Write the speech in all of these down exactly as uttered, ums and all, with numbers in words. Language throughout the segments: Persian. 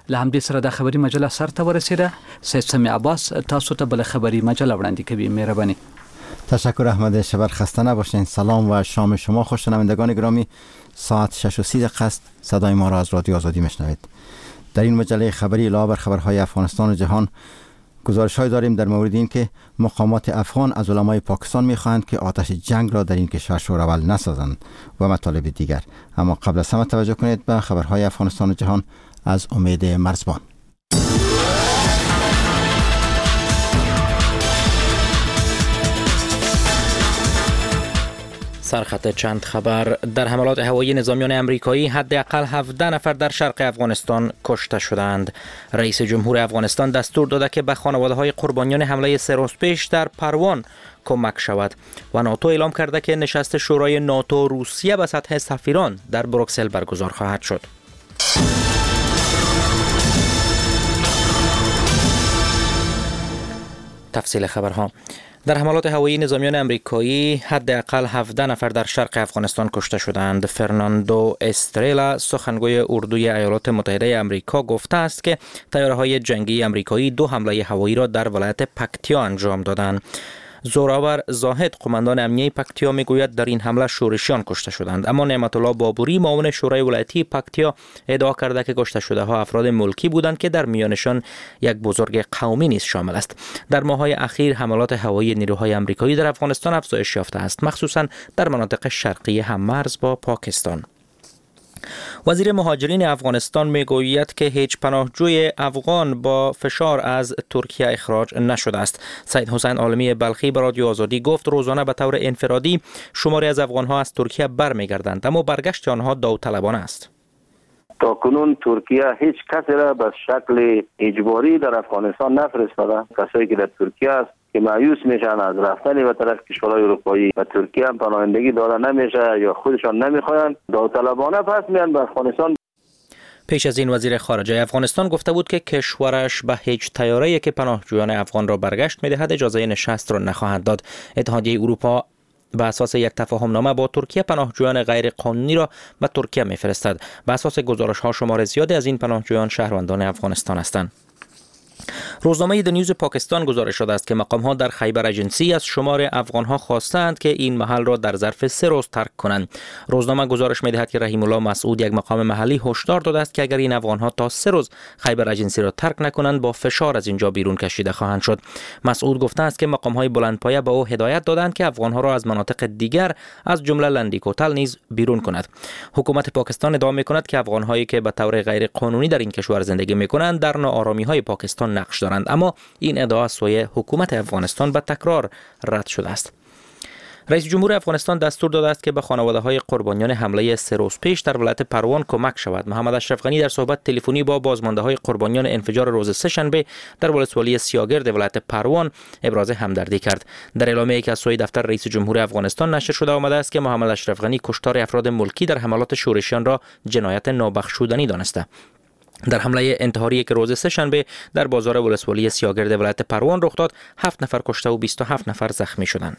لهمدې سره د خبري مجله سر ته ورسیده. سید سمی عباس تاسو ته بل خبري مجله وړاندې کوي. مهرباني. تشکر احمد شبر، خسته نباشین. سلام و شام شما خوش. شنوندگان گرامی، ساعت شش و سی دقیقه است. صدای ما را از رادیو آزادی میشنوید. در این مجله خبری علاوه بر خبرهای افغانستان و جهان، گزارش‌های داریم در مورد این که مقامات افغان از علمای پاکستان می‌خواهند که آتش جنگ را در این کشور شورول نسازند و مطالب دیگر. اما قبل از همه توجه کنید به خبرهای افغانستان و جهان از امید مرزبان. سرخط چند خبر. در حملات هوایی نظامیان امریکایی حداقل هفده نفر در شرق افغانستان کشته شدند. رئیس جمهور افغانستان دستور داده که به خانواده‌های قربانیان حمله سه روز پیش در پروان کمک شود و ناتو اعلام کرده که نشست شورای ناتو روسیه به سطح سفیران در بروکسل برگزار خواهد شد. تفصیل خبرها. در حملات هوایی نظامیان امریکایی حداقل هفده نفر در شرق افغانستان کشته شدند. فرناندو استرلا، سخنگوی اردوی ایالات متحده امریکا، گفته است که طیاره‌های جنگی امریکایی دو حمله هوایی را در ولایت پکتیا انجام دادند. زوراور زاهد، قماندان امنیه پکتیا، میگوید در این حمله شورشیان کشته شدند، اما نعمت الله بابوری، معاون شورای ولایتی پکتیا، ادعا کرده که کشته شده ها افراد ملکی بودند که در میانشان یک بزرگ قومی نیز شامل است. در ماه‌های اخیر حملات هوایی نیروهای آمریکایی در افغانستان افزایش یافته است، مخصوصا در مناطق شرقی هممرز با پاکستان. وزیر مهاجرین افغانستان میگوید که هیچ پناهجوی افغان با فشار از ترکیه اخراج نشده است. سید حسین عالمی بلخی به رادیو آزادی گفت روزانه به طور انفرادی شماری از افغانها از ترکیه برمیگردند، اما برگشت آنها داوطلبانه است. تا کنون ترکیه هیچ کسی را به شکل اجباری در افغانستان نفرستاده. کسایی که در ترکیه است که مایوس میشن از رفتن به طرف کشورهای اروپایی و ترکیه هم پناهندگی داده نمیشه یا خودشان نمیخواین، داوطلبانه پس میان به افغانستان. پیش از این وزیر خارجه افغانستان گفته بود که کشورش به هیچ طیاره‌ای که پناهجویان افغان را برگشت میدهد اجازه نشست را نخواهد داد. اتحادیه اروپا به اساس یک تفاهم نامه با ترکیه پناهجویان غیر قانونی را به ترکیه میفرستد. به اساس گزارش ها شمار زیادی از این پناهجویان شهروندان افغانستان هستند. روزنامه د نیوز پاکستان گزارش شده است که مقام ها در خیبر ایجنسی از شمار افغان ها خواستند که این محل را در ظرف سه روز ترک کنند. روزنامه گزارش می دهد که رحیم الله مسعود، یک مقام محلی، هشدار داده است که اگر این افغان ها تا سه روز خیبر ایجنسی را ترک نکنند با فشار از اینجا بیرون کشیده خواهند شد. مسعود گفته است که مقام های بلندپایه به او هدایت دادند که افغان ها را از مناطق دیگر از جمله لندیکوتل نیز بیرون کند. حکومت پاکستان ادعا می کند که افغان هایی که به طور غیر قانونی در این کشور زندگی می کنند در ناآرامی های پاکستان نقش دارند، اما این ادعا از سوی حکومت افغانستان به تکرار رد شده است. رئیس جمهور افغانستان دستور داده است که به خانواده‌های قربانیان حمله سه روز پیش در ولایت پروان کمک شود. محمد اشرف غنی در صحبت تلفنی با بازمانده‌های قربانیان انفجار روز سه‌شنبه در ولسوالی سیاگرد ولایت پروان ابراز همدردی کرد. در اعلامیه‌ای که از سوی دفتر رئیس جمهور افغانستان نشر شده آمده است که محمد اشرف غنی کشتار افراد ملکی در حملات شورشیان را جنایت نابخشودنی دانسته. در حمله انتحاری که روز سه‌شنبه در بازار ولسوالی سیاگرد ولایت پروان رخ داد، هفت نفر کشته و بیست و هفت نفر زخمی شدند.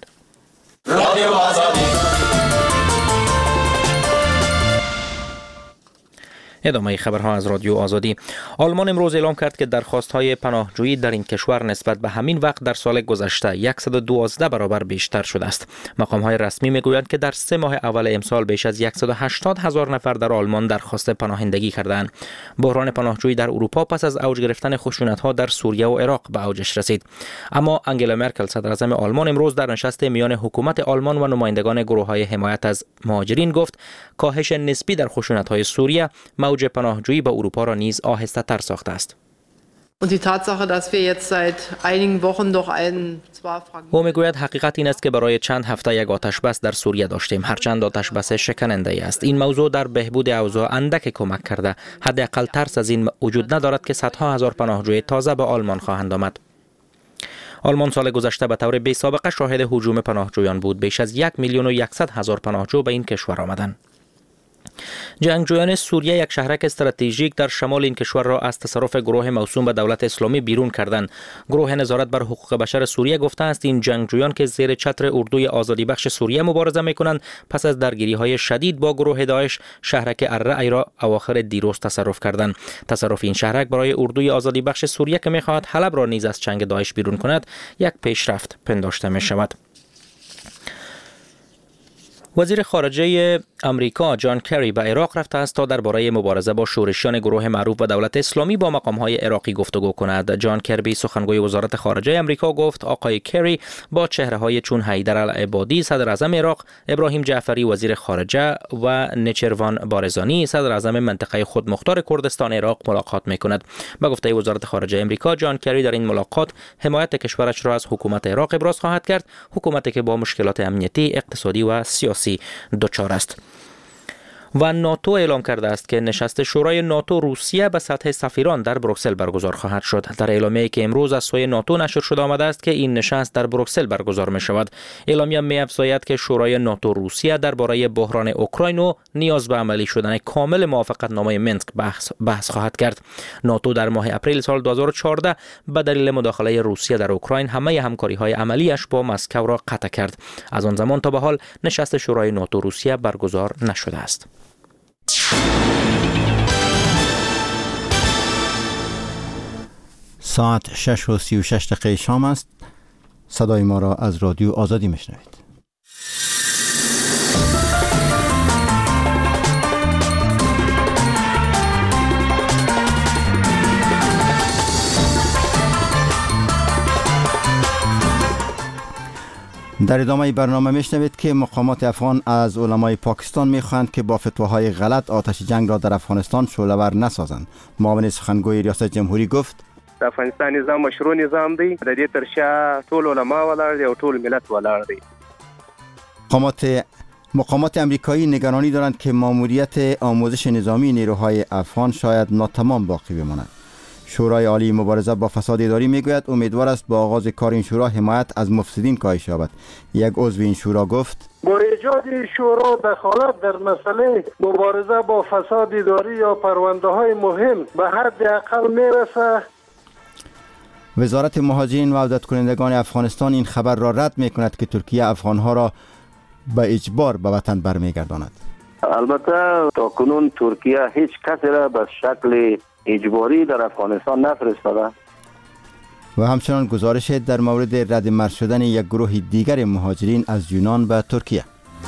ادامه خبرها از رادیو آزادی. آلمان امروز اعلام کرد که درخواست‌های پناهجویی در این کشور نسبت به همین وقت در سال گذشته صد و دوازده برابر بیشتر شده است. مقام‌های رسمی میگویند که در سه ماه اول امسال بیش از صد و هشتاد هزار نفر در آلمان درخواست پناهندگی کردند. بحران پناهجویی در اروپا پس از اوج گرفتن خشونت‌ها در سوریه و عراق به اوجش رسید. اما انگلا مرکل، صدراعظم آلمان، امروز در نشست میان حکومت آلمان و نمایندگان گروه‌های حمایت از مهاجرین گفت کاهش نسبی در خشونت‌های سوریه موج پناهجویی به اروپا را نیز آهسته تر ساخته است. او میگوید حقیقت این است که برای چند هفته یک آتش بس در سوریه داشتیم، هرچند آتش بس شکننده است. این موضوع در بهبود اوضاع اندک کمک کرده. حداقل ترس از این وجود ندارد که صدها هزار پناهجوی تازه به آلمان خواهند آمد. آلمان سال گذشته به طور بی سابقه شاهد هجوم پناهجویان بود. بیش از یک میلیون و یکصد هزار پناهجو به این کشور آمدند. جنگجویان سوریه یک شهرک استراتژیک در شمال این کشور را از تصرف گروه موسوم به دولت اسلامی بیرون کردند. گروه نظارت بر حقوق بشر سوریه گفته است این جنگجویان که زیر چتر اردوی آزادی بخش سوریه مبارزه می‌کنند پس از درگیری‌های شدید با گروه داعش شهرک الرعی را اواخر دیروز تصرف کردند. تصرف این شهرک برای اردوی آزادی بخش سوریه که می‌خواهد حلب را نیز از چنگ داعش بیرون کند یک پیشرفت پنداشته می‌شود. وزیر خارجه امریکا جان کری به عراق رفته است تا درباره مبارزه با شورشیان گروه معروف به دولت اسلامی با مقام‌های عراقی گفتگو کند. جان کربی سخنگوی وزارت خارجه امریکا گفت آقای کری با چهره‌های چون حیدر العبادی صدر اعظم عراق، ابراهیم جعفری وزیر خارجه و نچروان بارزانی صدر اعظم منطقه خودمختار کردستان عراق ملاقات می‌کند. به گفته وزارت خارجه امریکا جان کری در این ملاقات حمایت کشورش را از حکومت عراق ابراز خواهد کرد، حکومتی که با مشکلات امنیتی، اقتصادی و سیاسی دچار است. و ناتو اعلام کرده است که نشست شورای ناتو روسیه به سطح سفیران در بروکسل برگزار خواهد شد. در اعلامیه‌ای که امروز از سوی ناتو نشر شده آمده است که این نشست در بروکسل برگزار می شود. اعلامیه می افزاید که شورای ناتو روسیه درباره بحران اوکراین و نیاز به عملی شدن کامل موافقتنامه منسک بحث, بحث خواهد کرد. ناتو در ماه اپریل سال دو هزار و چهارده به دلیل مداخله روسیه در اوکراین همه همکاری‌های عملیش با مسکو را قطع کرد. از آن زمان تا به حال نشست شورای ناتو روسیه برگزار نشده است. ساعت شش و سی و شش دقیقه شام است. صدای ما را از رادیو آزادی میشنوید. در ادامه برنامه میشنوید که مقامات افغان از علمای پاکستان میخواهند که با فتواهای غلط آتش جنگ را در افغانستان شعله‌ور نسازند. معاون سخنگوی ریاست جمهوری گفت د افغانستان نظام مشروع نظام دی، د دې ترشا ټول علما ولاړ دي او ټول ملت ولاړ دی. مقامات مقامات امریکایی نگرانی دارند که ماموریت آموزش نظامی نیروهای افغان شاید ناتمام باقی بماند. شورای عالی مبارزه با فساد اداری میگوید امیدوار است با آغاز کار این شورا حمایت از مفسدین کاهش یابد. یک عضو این شورا گفت با ایجاد شورا دخالت در مسئله مبارزه با فساد اداری یا پرونده های مهم به حد اقل میرسه. وزارت مهاجرین و عودت کنندگان افغانستان این خبر را رد میکند که ترکیه افغانها را به اجبار به وطن برمیگرداند. البته تا کنون ترکیه هیچ کسی را به شکل اجباری در افغانستان نفرستاده. و همچنان گزارش در مورد رد مرز شدن یک گروه دیگر مهاجرین از یونان به ترکیه.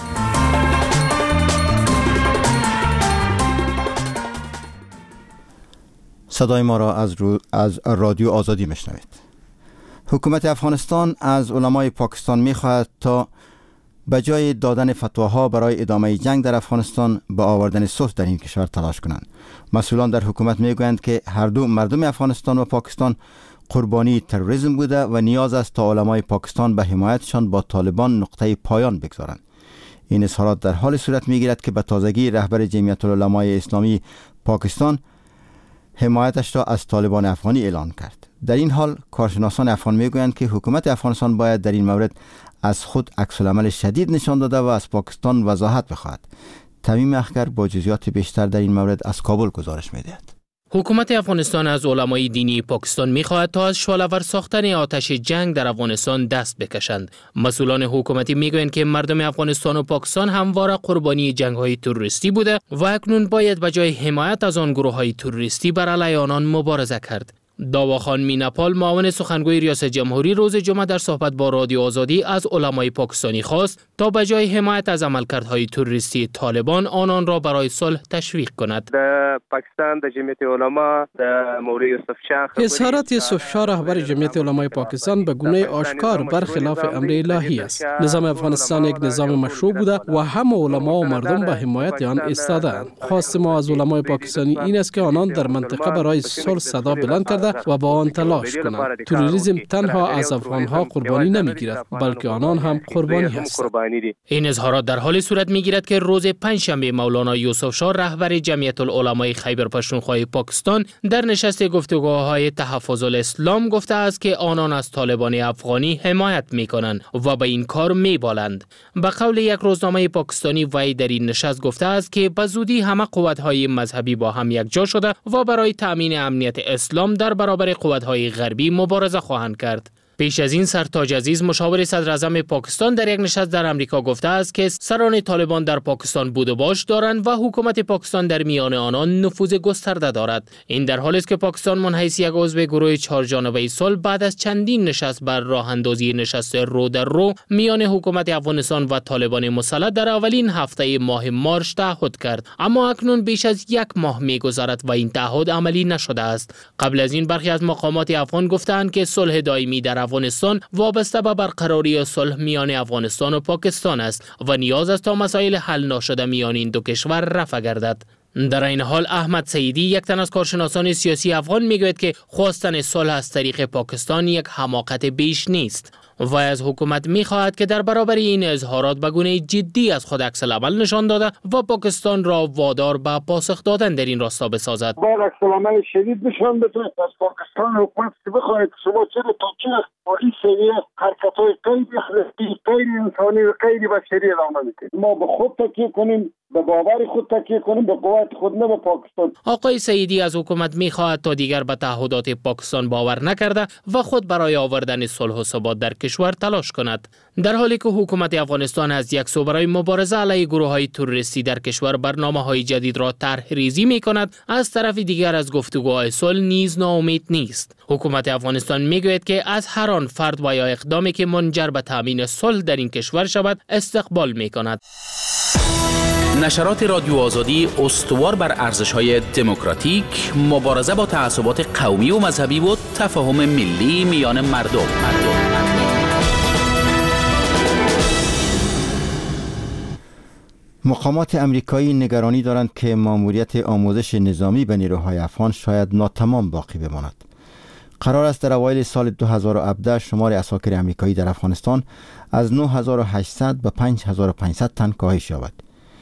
صدای ما را از, رو... از رادیو آزادی میشنوید. حکومت افغانستان از علمای پاکستان میخواهد تا به جای دادن فتواها برای ادامه جنگ در افغانستان به آوردن صلح در این کشور تلاش کنند. مسئولان در حکومت میگویند که هر دو مردم افغانستان و پاکستان قربانی تروریسم بوده و نیاز است تا علمای پاکستان به حمایتشان با طالبان نقطه پایان بگذارند. این اظهارات در حال صورت میگیرد که به تازگی رهبر جمعیت العلمای اسلامی پاکستان حمایتش را از طالبان افغانی اعلان کرد. در این حال کارشناسان افغان میگویند که حکومت افغانستان باید در این مورد از خود عکس العمل شدید نشان داده و از پاکستان وضاحت بخواهد. تمیم اخگر با جزئیات بیشتر در این مورد از کابل گزارش می‌دهد. حکومت افغانستان از علمای دینی پاکستان می‌خواهد تا از شعله‌ور ساختن آتش جنگ در افغانستان دست بکشند. مسئولان حکومتی میگویند که مردم افغانستان و پاکستان همواره قربانی جنگ‌های تروریستی بوده و اکنون باید به جای حمایت از آن گروه‌های تروریستی بر علیه آنان مبارزه کرد. داواخان میناپال معاون سخنگوی ریاست جمهوری روز جمعه در صحبت با رادیو آزادی از علمای پاکستانی خواست تا به جای حمایت از عملکردهای تروریستی طالبان آنان را برای صلح تشویق کند. در پاکستان در جمعیت علما در مولوی یوسف شاه اظهارات یوسف شاه رهبر جمعیت علمای پاکستان به گونه آشکار برخلاف امر الهی است. نظام افغانستان یک نظام مشروع بوده و همه علما و مردم به حمایت آن ایستاده‌اند. خواست ما از علمای پاکستانی این است که آنان در منطقه برای صلح صدا بلند کرده کرده و با آن تلاش کنند. تروریسم تنها از افغانها قربانی نمیگیرد، بلکه آنان هم قربانی هستند. این اظهارات در حال صورت میگیرد که روز پنجشنبه مولانا یوسف شاه رهبر جمعیت العلمای خیبر پختونخوا پاکستان در نشست گفتگوهای تحفظ الاسلام گفته است که آنان از طالبان افغانی حمایت میکنند و به این کار میبالند. به قول یک روزنامه پاکستانی وی در این نشست گفته است که به زودی همه قوت‌های مذهبی با هم یکجا شده و برای تأمین امنیت اسلام در برابر قوت‌های غربی مبارزه خواهند کرد. پیش از این سرتاج عزیز مشاور صدر اعظم پاکستان در یک نشست در امریکا گفته است که سران طالبان در پاکستان بود و باش دارند و حکومت پاکستان در میان آنان نفوذ گسترده دارد. این در حالی است که پاکستان منحیث یک عضو گروه چهار جانبه صلح بعد از چندین نشست بر راه اندازی نشست رو در رو میان حکومت افغانستان و طالبان مسلح در اولین هفته ماه مارچ تعهد کرد، اما اکنون بیش از یک ماه می‌گذرد و این تعهد عملی نشده است. قبل از این برخی از مقامات افغان گفتند که صلح دائمی در افغانستان وابسته به برقراری صلح میان افغانستان و پاکستان است و نیاز است تا مسائل حل نشده میان این دو کشور رفع گردد. در این حال احمد سعیدی، یک تن از کارشناسان سیاسی افغان، میگوید که خواستن صلح از طریق پاکستان یک حماقت بیش نیست و از حکومت میخواهد که در برابر این اظهارات به گونه جدی از خود عکس العمل نشان داده و پاکستان را وادار به پاسخ دادن در این راستا بسازد. باید عکس العمل شدید نشان بده از پاکستان حکومت که بخواهد شما چرا تا چه با این سویه حرکت‌های غیر اخلاقی، غیر انسانی و غیر بشری ادامه میدید. ما به خود تکیه کنیم، به باور خود تکیه کنیم، به قوت خود، نه به پاکستان. آقای سعیدی از حکومت میخواهد تا دیگر به تعهدات پاکستان باور نکرده و خود برای آوردن صلح و ثبات در کشور تلاش کند. در حالی که حکومت افغانستان از یک سو برای مبارزه علیه گروه‌های تروریستی در کشور برنامه‌های جدید را طرح ریزی می‌کند، از طرف دیگر از گفتگوهای صلح نیز ناامید نیست. حکومت افغانستان میگوید که از هر آن فرد و یا اقدامی که منجر به تامین صلح در این کشور شود استقبال می‌کند. نشرات رادیو آزادی استوار بر ارزش‌های دموکراتیک، مبارزه با تعصبات قومی و مذهبی و تفاهم ملی میان مردم. مقامات امریکایی نگرانی دارند که ماموریت آموزش نظامی به نیروهای افغان شاید ناتمام باقی بماند. قرار است در اوایل سال دو هزار و هفده شمار عساکر امریکایی در افغانستان از نه هزار و هشتصد به پنج هزار و پانصد تن کاهش یابد.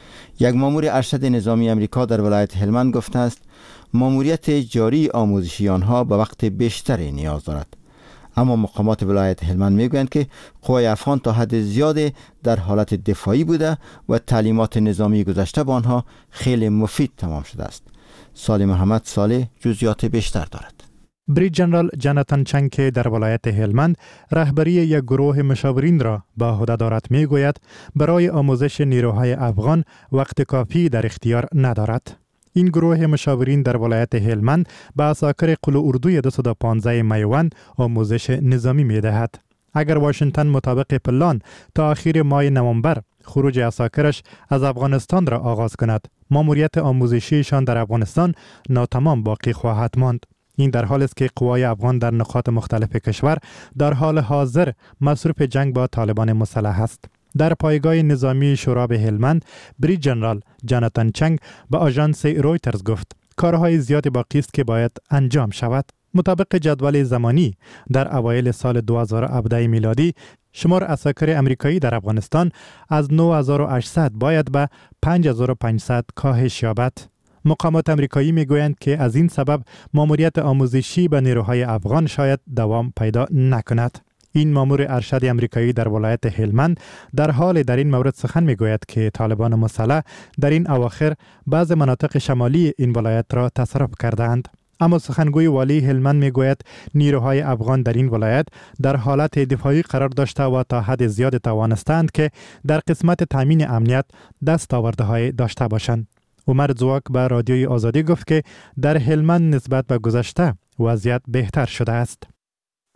یک مامور ارشد نظامی امریکا در ولایت هلمند گفته است ماموریت جاری آموزشی آنها به وقت بیشتری نیاز دارد. اما مقامات ولایت هلمند میگویند که قوای افغان تا حد زیاد در حالت دفاعی بوده و تعلیمات نظامی گذشته با آنها خیلی مفید تمام شده است. سالی محمد صالح جزئیات بیشتر دارد. بریج جنرال جاناتان چنگ که در ولایت هلمند رهبری یک گروه مشاورین را به عهده دارد میگوید برای آموزش نیروهای افغان وقت کافی در اختیار ندارد. این گروه مشاورین در ولایت هلمند به عساکر قلو اردوی دویست و پانزده میوند آموزش نظامی میدهد. اگر واشنگتن مطابق پلان تا آخر ماه نوامبر خروج عساکرش از افغانستان را آغاز کند، ماموریت آموزشیشان در افغانستان ناتمام باقی خواهد ماند. این در حالی است که قوای افغان در نقاط مختلف کشور در حال حاضر مصروف جنگ با طالبان مسلح است. در پایگاه نظامی شوراب هلمند، بریج جنرال جاناتان چنگ به آژانس رویترز گفت کارهای زیاد باقی است که باید انجام شود. مطابق جدول زمانی در اوایل سال دو هزار و هفده میلادی شمار عساکر امریکایی در افغانستان از نه هزار و هشتصد باید به پنج هزار و پانصد کاهش یابد. مقامات امریکایی میگویند که از این سبب ماموریت آموزشی به نیروهای افغان شاید دوام پیدا نکند. این مامور ارشد امریکایی در ولایت هلمند در حال در این مورد سخن میگوید که طالبان مسلح در این اواخر بعض مناطق شمالی این ولایت را تصرف کردند. اما سخنگوی والی هلمند میگوید نیروهای افغان در این ولایت در حالت دفاعی قرار داشته و تا حد زیاد توانستند که در قسمت تامین امنیت دستاوردهای داشته باشند. عمر زواک به رادیوی آزادی گفت که در هلمند نسبت به گذشته وضعیت بهتر شده است.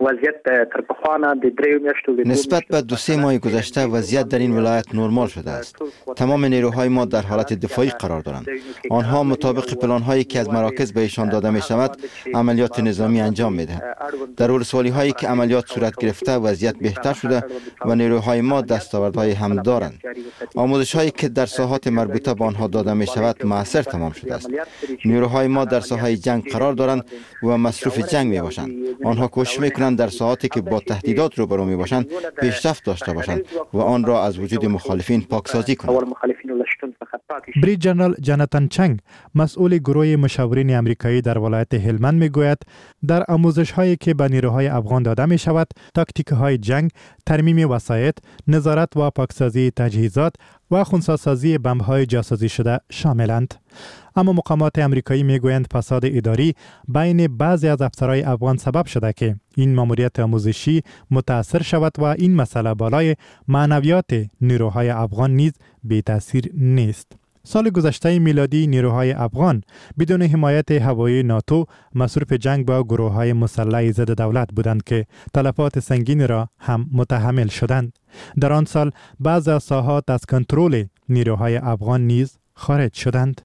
وضعیت تر پخوانه د دریو میاشتو نسبت به دو سه ماه گذشته وضعیت در این ولایت نرمال شده است. تمام نیروهای ما در حالت دفاعی قرار دارند. آنها مطابق پلان‌هایی که از مراکز به ایشان داده می شود عملیات نظامی انجام می دهند. در ولسوالی هایی که عملیات صورت گرفته وضعیت بهتر شده و نیروهای ما دستاوردهای هم دارند. آموزش هایی که در ساحات مربوطه به آنها داده می شود موثر تمام شده است. نیروهای ما در ساحه جنگ قرار دارند و مصروف جنگ می باشند. آنها کوشش می کنند در ساحاتی که با تهدیدات روبرو می باشند پیشرفت داشته باشند و آن را از وجود مخالفین پاکسازی کنند. بریگیدیر جنرال جاناتان چنگ مسئول گروه مشاورین آمریکایی در ولایت هلمند می گوید در آموزش هایی که به نیروهای افغان داده می شود تاکتیک های جنگ، ترمیم وسایط، نظارت و پاکسازی تجهیزات و خنثی‌سازی بمب های جاسوسی شده شاملند. اما مقامات آمریکایی میگویند فساد اداری بین بعضی از افسرهای افغان سبب شده که این ماموریت آموزشی متاثر شود و این مسئله بالای معنویات نیروهای افغان نیز بی تاثیر نیست. سال گذشته میلادی نیروهای افغان بدون حمایت هوایی ناتو مصروف جنگ با گروه‌های مسلح ضد دولت بودند که تلفات سنگین را هم متحمل شدند. در آن سال بعضی از ساحات از کنترل نیروهای افغان نیز خارج شدند.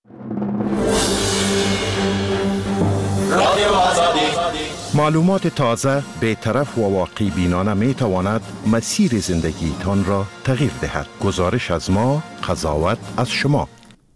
معلومات تازه، بی‌طرف و واقعی بینانه می تواند مسیر زندگی تان را تغییر دهد. گزارش از ما، قضاوت از شما.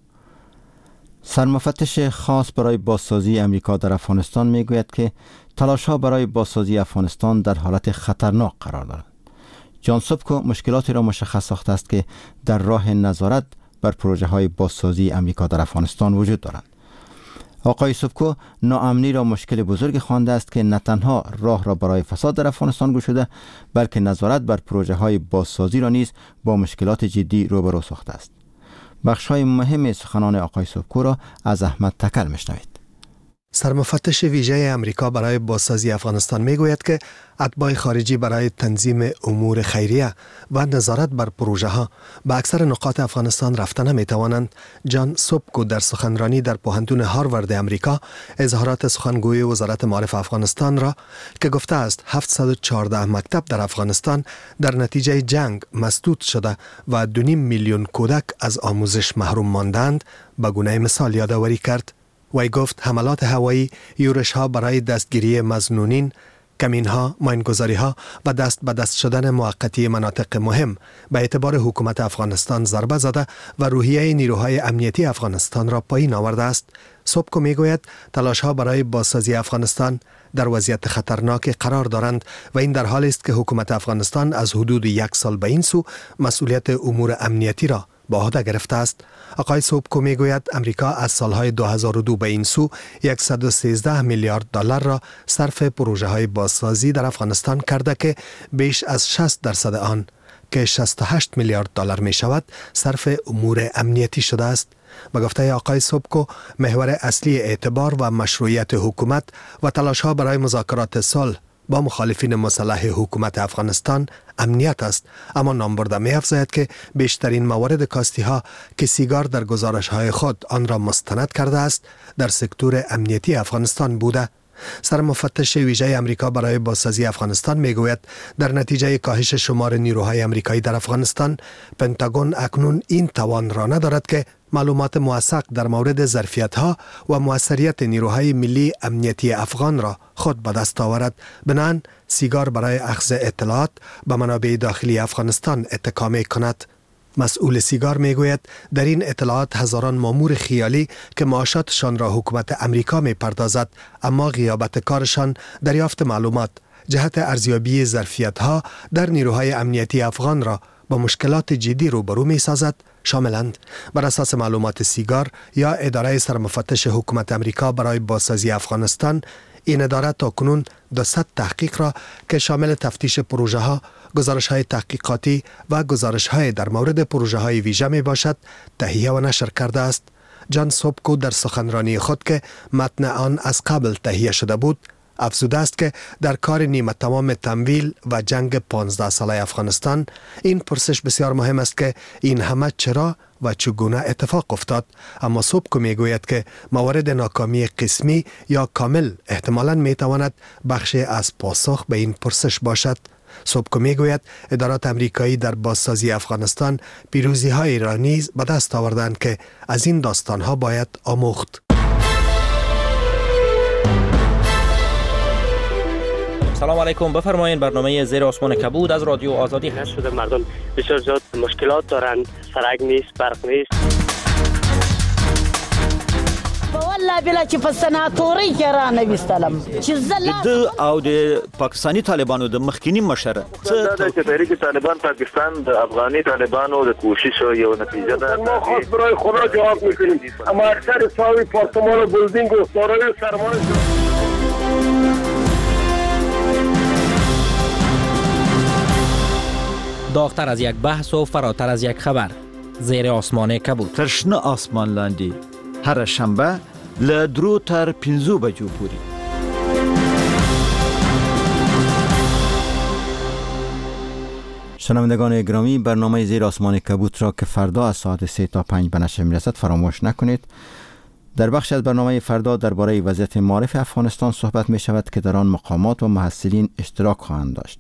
سرمفتش خاص برای بازسازی امریکا در افغانستان می گوید که تلاش‌ها برای بازسازی افغانستان در حالت خطرناک قرار دارند. جان سوبکو مشکلاتی را مشخص ساخته است که در راه نظارت بر پروژه های بازسازی امریکا در افغانستان وجود دارند. آقای سوبکو ناامنی را مشکل بزرگ خوانده است که نه تنها راه را برای فساد در افغانستان گشوده بلکه نظارت بر پروژه های بازسازی را نیز با مشکلات جدی روبرو ساخته است. بخش های مهم سخنان آقای سوبکو را از احمد تکل میشنوید. سرمفتش ویژه امریکا برای بازسازی افغانستان میگوید که اتباع خارجی برای تنظیم امور خیریه و نظارت بر پروژه ها به اکثر نقاط افغانستان رفته نمیتوانند. جان سوبکو در سخنرانی در پوهنتون هاروارد امریکا اظهارات سخنگوی وزارت معارف افغانستان را که گفته است هفتصد و چهارده مکتب در افغانستان در نتیجه جنگ مسدود شده و دو نیم میلیون کودک از آموزش محروم ماندند به گونه مثال یادآوری کرد. وی گفت حملات هوایی، یورش ها برای دستگیری مظنونین، کمین ها، ماینگذاری ها و دست به دست شدن موقتی مناطق مهم به اعتبار حکومت افغانستان ضربه زده و روحیه نیروهای امنیتی افغانستان را پایین آورده است. سوبکو میگوید تلاش ها برای بازسازی افغانستان در وضعیت خطرناک قرار دارند و این در حالی است که حکومت افغانستان از حدود یک سال به این سو مسئولیت امور امنیتی را به عهده گرفته است. آقای سوبکو میگوید امریکا از سالهای دو هزار و دو به این سو صد و سیزده میلیارد دلار را صرف پروژه های بازسازی در افغانستان کرده که بیش از شصت درصد آن که شصت و هشت میلیارد دلار می شود صرف امور امنیتی شده است. به گفته آقای سوبکو محور اصلی اعتبار و مشروعیت حکومت و تلاش ها برای مذاکرات صلح با مخالفین مسلح حکومت افغانستان امنیت است، اما نام برده می افزاید که بیشترین موارد کاستی ها که سیگار در گزارش های خود آن را مستند کرده است در سکتور امنیتی افغانستان بوده. سرمفتش ویژه امریکا برای بازسازی افغانستان میگوید در نتیجه کاهش شمار نیروهای امریکایی در افغانستان پنتاگون اکنون این توان را ندارد که معلومات موثق در مورد ظرفیت‌ها و موثریت نیروهای ملی امنیتی افغان را خود به دست آورد. بنابراین سیگار برای اخذ اطلاعات به منابع داخلی افغانستان اتکا می‌کند. مسئول سیگار میگوید در این اطلاعات هزاران مامور خیالی که معاشاتشان را حکومت امریکا میپردازد اما غیابت کارشان دریافت معلومات جهت ارزیابی ظرفیت‌ها در نیروهای امنیتی افغان را با مشکلات جدی روبرو می‌سازد شاملند. بر اساس معلومات سیگار یا اداره سرمفتش حکومت امریکا برای بازسازی افغانستان، این اداره تاکنون دویست تحقیق را که شامل تفتیش پروژه ها، گزارش های تحقیقاتی و گزارش های در مورد پروژه های ویژه می باشد تهیه و نشر کرده است. جان سوبکو در سخنرانی خود که متن آن از قبل تهیه شده بود افزوده است که در کار نیمه تمام تمویل و جنگ پانزده ساله افغانستان این پرسش بسیار مهم است که این همه چرا و چگونه اتفاق افتاد، اما سوبکو میگوید که موارد ناکامی قسمی یا کامل احتمالاً میتواند بخشی از پاسخ به این پرسش باشد. سوبکو میگوید ادارات امریکایی در بازسازی افغانستان پیروزی های را نیز به دست آوردند که از این داستان ها باید آموخت. سلام علیکم، بفرمایید. برنامه زیر آسمان کبود از رادیو آزادی هست. شده مردم بسیار زیاد مشکلات دارن، سرک نیست، برق نیست. والله بلا چې په سناتوري کې را نه وستلم چې زلا د او د پاکستاني طالبانو د مخکینی مشر څه د تحریک طالبان پاکستان د افغاني طالبانو د کوشش یو نتیجه ده. ما خاص برای خدا جواب میکنیم، اما اکثر ساوی پارتمان و بلدینگ و دارای سرمایه داغتر از یک بحث و فراتر از یک خبر، زیر آسمان کبود. ترشنه آسمان لاندی هر شنبه له درو تر پنځو بجو پورې. شنوندگان گرامی، برنامه زیر آسمان کبود را که فردا از ساعت سه تا پنج به نشر میرسد فراموش نکنید. در بخش از برنامه فردا درباره وضعیت معارف افغانستان صحبت می شود که در آن مقامات و محصلین اشتراک خواهند داشت.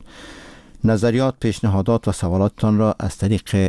نظریات، پیشنهادات و سوالاتتان را از طریق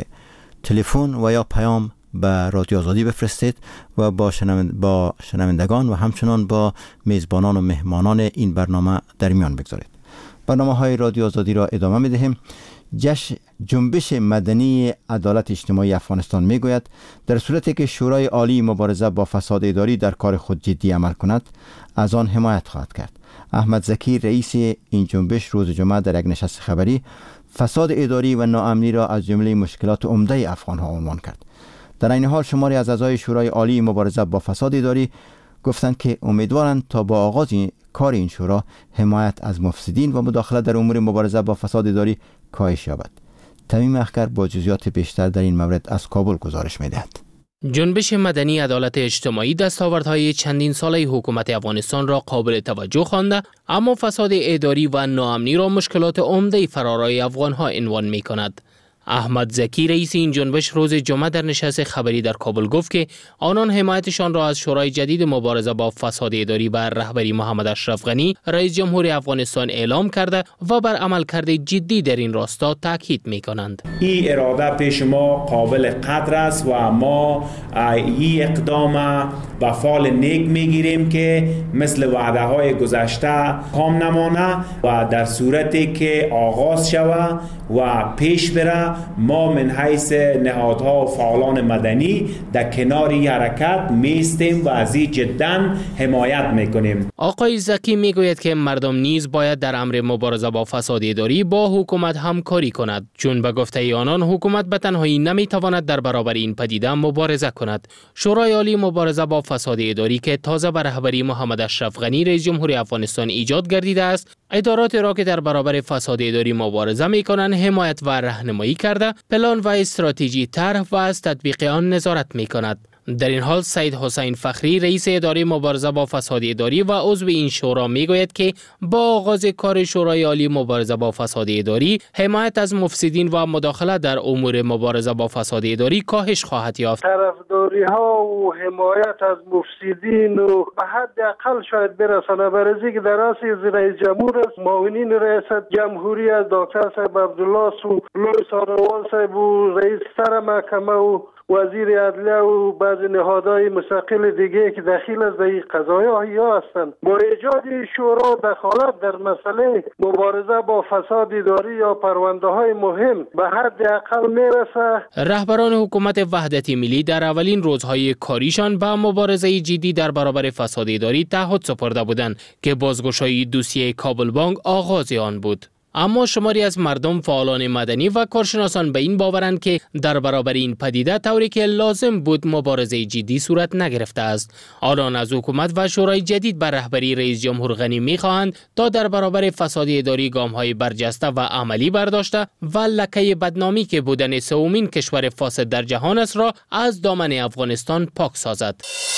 تلفن و یا پیام به رادیو آزادی بفرستید و با, شنوند با شنوندگان و همچنان با میزبانان و مهمانان این برنامه در میان بگذارید. برنامه های رادیو آزادی را ادامه می دهیم. جشن جنبش مدنی عدالت اجتماعی افغانستان می گوید در صورتی که شورای عالی مبارزه با فساد اداری در کار خود جدی عمل کند از آن حمایت خواهد کرد. احمد زکی رئیس این جنبش روز جمعه در یک نشست خبری فساد اداری و ناامنی را از جمله مشکلات عمده افغان ها عنوان کرد. در این حال شماری از اعضای شورای عالی مبارزه با فساد اداری گفتند که امیدوارند تا با آغاز کار این شورا حمایت از مفسدین و مداخله در امور مبارزه با فساد اداری کاهش یابد. تمیم اخگر با جزئیات بیشتر در این مورد از کابل گزارش می‌دهد. جنبش مدنی عدالت اجتماعی دستاوردهای چندین ساله حکومت افغانستان را قابل توجه خوانده، اما فساد اداری و ناامنی را مشکلات عمده فرارای افغانها عنوان می‌کند. احمد زکی رئیس این جنبش روز جمعه در نشست خبری در کابل گفت که آنان حمایتشان را از شورای جدید مبارزه با فساد اداری بر رهبری محمد اشرف غنی رئیس جمهور افغانستان اعلام کرده و بر عملکرد جدی در این راستا تاکید می‌کنند. این اراده پیش ما قابل قدر است و ما این اقدام با فال نیک میگیریم که مثل وعده های گذشته کام نمانه و در صورتی که آغاز شود و پیش بره ما من حیث نهادها و فعالان مدنی در کناری حرکت میستیم و از این جدا حمایت میکنیم. آقای زکی میگوید که مردم نیز باید در امر مبارزه با فساد اداری با حکومت همکاری کند، چون به گفته آنان حکومت به تنهایی نمیتواند در برابر این پدیده مبارزه کند. شورای عالی مبارزه با فساد اداری که تازه به رهبری محمد اشرف غنی رئیس جمهور افغانستان ایجاد گردیده است، ادارات را که در برابر فساد اداری مبارزه میکنند حمایت و راهنمایی کرده، پلان و استراتژی طرح و از تطبیق آن نظارت میکند. در این حال سید حسین فخری رئیس اداره مبارزه با فساد اداری و عضو این شورا میگوید که با آغاز کار شورای عالی مبارزه با فساد اداری حمایت از مفسدین و مداخله در امور مبارزه با فساد اداری کاهش خواهد یافت. طرفداری ها و حمایت از مفسدین و به حد اقل شاید برسانه، برای که در رأس رئیس جمهور است، معاونین رئیس جمهوری از دکتر صاحب عبدالله سو لوی ساروان صاحب و رئیس سر محکمه و وزیر عدلیه و بعض نهادهای مستقل دیگه که دخیل از این قضایای ها هستند، با ایجاد شورا دخالت در مسئله مبارزه با فساد اداری یا پرونده های مهم به حد اقل میرسه. رهبران حکومت وحدت ملی در اولین روزهای کاریشان با مبارزه جدی در برابر فساد اداری تعهد سپرده بودند که بازگشایی دوسیه کابل بانک آغاز آن بود. اما شماری از مردم، فعالان مدنی و کارشناسان به این باورند که در برابر این پدیده طوری که لازم بود مبارزه جدی صورت نگرفته است. آنان از حکومت و شورای جدید بر رهبری رئیس جمهور غنی می‌خواهند تا در برابر فساد اداری گام‌های برجسته و عملی برداشته و لکه بدنامی که بودن سومین کشور فاسد در جهان است را از دامن افغانستان پاک سازد.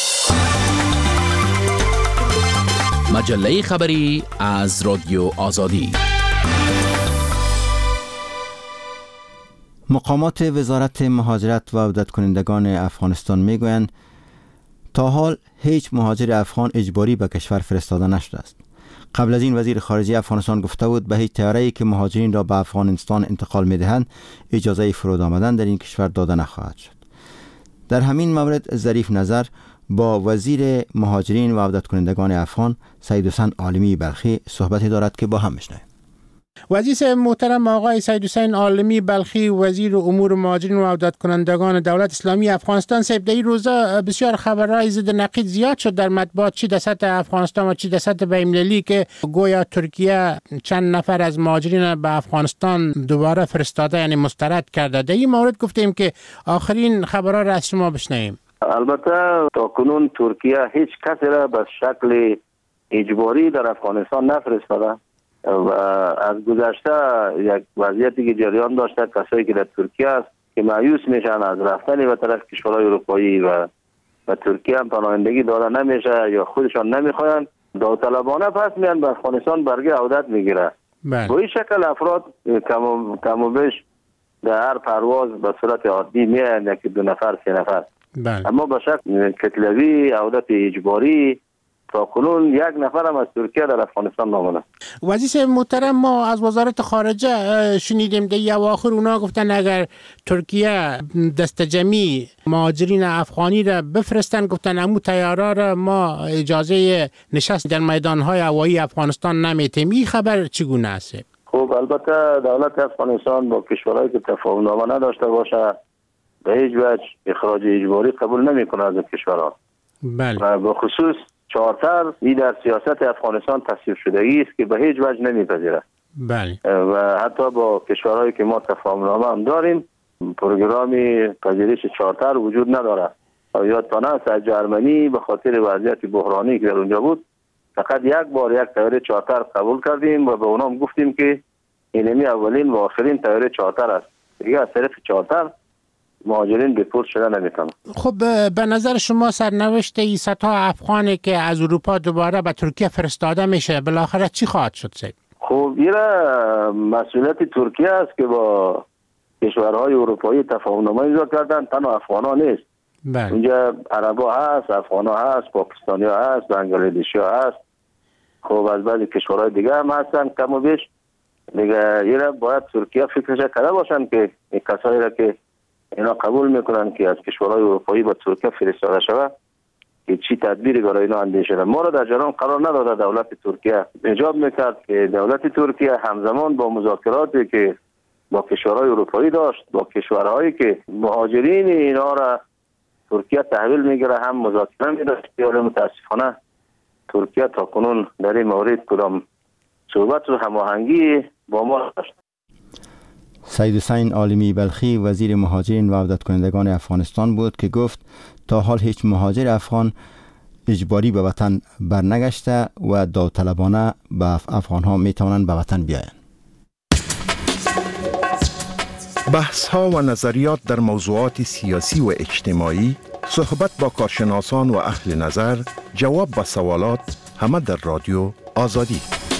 مجله خبری از رادیو آزادی. مقامات وزارت مهاجرت و عودت کنندگان افغانستان میگویند تا حال هیچ مهاجر افغان اجباری به کشور فرستاده نشده است. قبل از این وزیر خارجه افغانستان گفته بود به هیچ طیاره‌ای که مهاجرین را به افغانستان انتقال می‌دهند اجازه فرود آمدن در این کشور داده نخواهد شد. در همین مورد ظریف نظر با وزیر مهاجرین و عودت کنندگان افغان سید حسین عالمی بلخی صحبتی دارد که با هم میشنویم. وزیر محترم آقای سید حسین عالمی بلخی وزیر امور مهاجرین و عودت کنندگان دولت اسلامی افغانستان، صاحب در این روزا بسیار خبرهای ضد نقیض زیاد شد در مطبوعات، چی در سطح افغانستان و چی در سطح بین‌المللی، که گویا ترکیه چند نفر از مهاجرین به افغانستان دوباره فرستاده، یعنی مسترد کرده. در این مورد گفتیم که آخرین خبرها را از شما بشنویم. البته تا کنون ترکیه هیچ کسی را به شکل اجباری در افغانستان نفرستاده و از گذشته یک وضعیتی که جریان داشته کسایی که در ترکیه است که مایوس میشن از رفتن به طرف کشورهای اروپایی و به ترکیه هم پناهندگی داده نمیشه یا خودشان نمیخواین، داوطلبانه پس میان به افغانستان برگه عودت میگیره. با این شکل افراد کم و بیش در هر پرواز به صورت عادی میان، یکی دو نفر سه نفر. بله. اما به شکل کتلوی عودت اجباری تا کنون یک نفر هم از ترکیه در افغانستان نامده. وزیر محترم، ما از وزارت خارجه شنیدیم در اواخر اونا گفتن اگر ترکیه دست جمعی مهاجرین افغانی را بفرستن، گفتن امو طیاره را ما اجازه نشست در میدانهای هوایی افغانستان نمیتیم. این خبر چگونه است؟ خب البته دولت افغانستان با کشورهایی که تفاهم نامه نداشته باشه به هیچ وجه اخراج اجباری قبول نمیکنه از کشورها. بله. و به خصوص چارتر این در سیاست افغانستان تصویب شدگی است که به هیچ وجه نمیپذیره. بله. و حتی با کشورهایی که ما تفاهم نامه هم داریم پروگرامی پذیرش چارتر وجود نداره. یادتان است از جرمنی به خاطر وضعیت بحرانی که در اونجا بود فقط یک بار یک طیاره چارتر قبول کردیم و به اونام گفتیم که اینمی اولین و آخرین طیاره چارتر است، دیگه از طرف چارتر مهاجرین دیپورت شده نمیتونن. خب به نظر شما سرنوشت این صدها افغانی که از اروپا دوباره به ترکیه فرستاده میشه بالاخره چی خواهد شد سید؟ خب این مسئولیت ترکیه است که با کشورهای اروپایی تفاهمنامه امضا کردن، تنها افغانا نیست. بله. اونجا عربا هست، افغانا هست، پاکستانی ها هست، بنگلادشی ها هست. خب از بعضی کشورهای دیگه هم هستن کم و بیش. دیگه این باید ترکیه فکرش کرده باشن که این کسایی را که اینا قبول میکنن که از کشورهای اروپایی با ترکیه فرستاده شود که چی تدبیری برای اینا اندیشه شده. ما را در جریان قرار نداده دولت ترکیه. ایجاب میکرد که دولت ترکیه همزمان با مذاکراتی که با کشورهای اروپایی داشت با کشورهایی که مهاجرین اینا را ترکیه تحویل میگیره هم مذاکره میداشت. ولی متاسفانه ترکیه تا کنون در این مورد کدام صحبت و هماهنگی با ما داشت. سید حسین عالمی بلخی وزیر مهاجرین و عودت کنندگان افغانستان بود که گفت تا حال هیچ مهاجر افغان اجباری به وطن برنگشته و داوطلبانه به افغان ها می توانند به وطن بیایند. بحث ها و نظریات در موضوعات سیاسی و اجتماعی، صحبت با کارشناسان و اهل نظر، جواب به سوالات، همه در رادیو آزادی.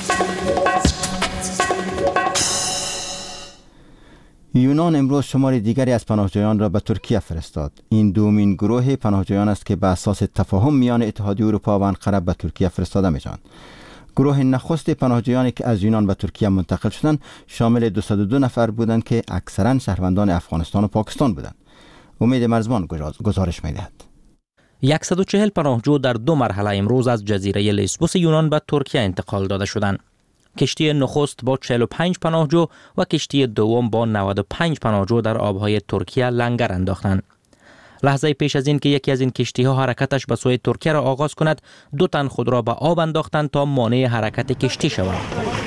یونان امروز شمار دیگری از پناهجویان را به ترکیه فرستاد. این دومین گروه پناهجویان است که به اساس تفاهم میان اتحادیه اروپا و انقره به ترکیه فرستاده میشوند. گروه نخست پناهجویانی که از یونان به ترکیه منتقل شدند شامل دویست و دو نفر بودند که اکثرا شهروندان افغانستان و پاکستان بودند. امید مرزبان گزارش می‌دهد. صد و چهل پناهجو در دو مرحله امروز از جزیره لسبوس یونان به ترکیه انتقال داده شدند. کشتی نخست با چهل و پنج پناهجو و کشتی دوم با نود و پنج پناهجو در آبهای ترکیه لنگر انداختند. لحظه پیش از این که یکی از این کشتی ها حرکتش به سوی ترکیه را آغاز کند، دو تن خود را به آب انداختند تا مانع حرکت کشتی شوند.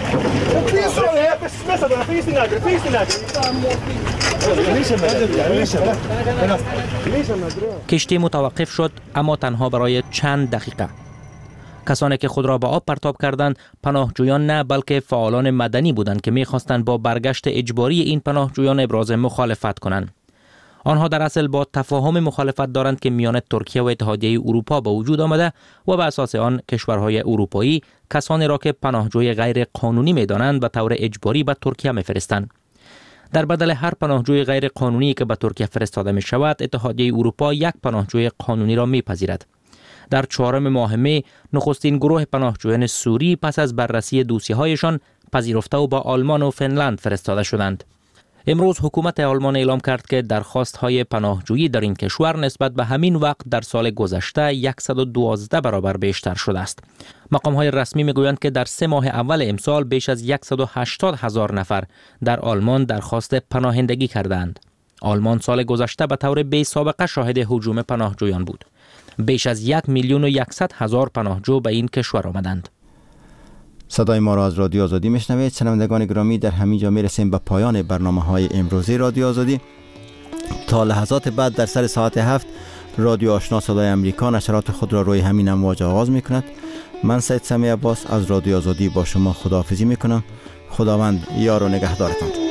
کشتی متوقف شد، اما تنها برای چند دقیقه. کسانی که خود را به آب پرتاب کردند پناهجویان نه بلکه فعالان مدنی بودند که می‌خواستند با برگشت اجباری این پناهجویان ابراز مخالفت کنند. آنها در اصل با تفاهم مخالفت دارند که میان ترکیه و اتحادیه اروپا به وجود آمده و به اساس آن کشورهای اروپایی کسانی را که پناهجوی غیر قانونی می‌دانند به طور اجباری به ترکیه می‌فرستند. در بدل هر پناهجوی غیر قانونی که به ترکیه فرستاده می شود، اتحادیه اروپا یک پناهجوی قانونی را می پذیرد. در چهارم ماه می، نخستین گروه پناهجویان سوری پس از بررسی دوسیه هایشان پذیرفته و با آلمان و فنلند فرستاده شدند. امروز حکومت آلمان اعلام کرد که درخواست های پناهجویی در این کشور نسبت به همین وقت در سال گذشته صد و دوازده برابر بیشتر شده است. مقام های رسمی میگویند که در سه ماه اول امسال بیش از صد و هشتاد هزار نفر در آلمان درخواست پناهندگی کردند. آلمان سال گذشته به طور بی سابقه شاهد هجوم پناهجویان بود. بیش از یک میلیون و یکصد هزار پناهجو به این کشور آمدند. صدای ما را از رادیو آزادی میشنوید. شنوندگان گرامی، در همین جا میرسیم به پایان برنامه های امروزی رادیو آزادی. تا لحظات بعد در سر ساعت هفت رادیو آشنا صدای امریکا نشرات خود را روی همین امواج آغاز میکند. من سید سمیع عباس از رادیو آزادی با شما خداحافظی میکنم. خداوند یار و نگهدارتان.